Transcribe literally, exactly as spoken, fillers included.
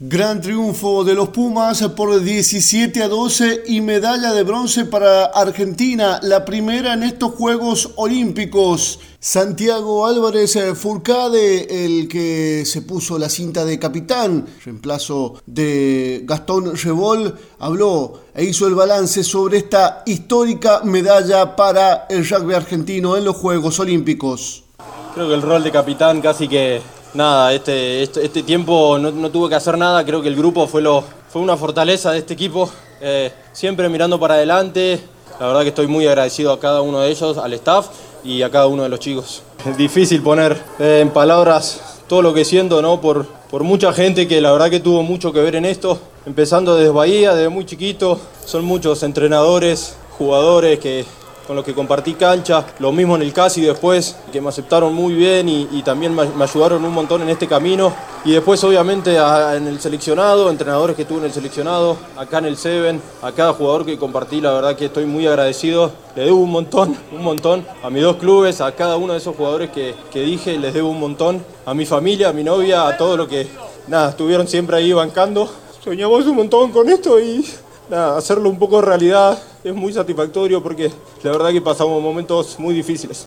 Gran triunfo de los Pumas por diecisiete a doce y medalla de bronce para Argentina, la primera en estos Juegos Olímpicos. Santiago Álvarez Furcade, el que se puso la cinta de capitán, reemplazo de Gastón Rebol, habló e hizo el balance sobre esta histórica medalla para el rugby argentino en los Juegos Olímpicos. Creo que el rol de capitán casi que... Nada, este, este, este tiempo no, no tuve que hacer nada, creo que el grupo fue, lo, fue una fortaleza de este equipo, eh, siempre mirando para adelante. La verdad que estoy muy agradecido a cada uno de ellos, al staff y a cada uno de los chicos. Es difícil poner eh, en palabras todo lo que siento, ¿no? por, por mucha gente que la verdad que tuvo mucho que ver en esto, empezando desde Bahía, desde muy chiquito. Son muchos entrenadores, jugadores que... con los que compartí cancha, lo mismo en el C A S I después, que me aceptaron muy bien y, y también me, me ayudaron un montón en este camino. Y después obviamente a, en el seleccionado, entrenadores que tuve en el seleccionado, acá en el Seven, a cada jugador que compartí, la verdad que estoy muy agradecido. Le debo un montón, un montón a mis dos clubes, a cada uno de esos jugadores que, que dije, les debo un montón. A mi familia, a mi novia, a todo lo que, nada, estuvieron siempre ahí bancando. Soñamos un montón con esto y... Nada, hacerlo un poco realidad es muy satisfactorio porque la verdad que pasamos momentos muy difíciles.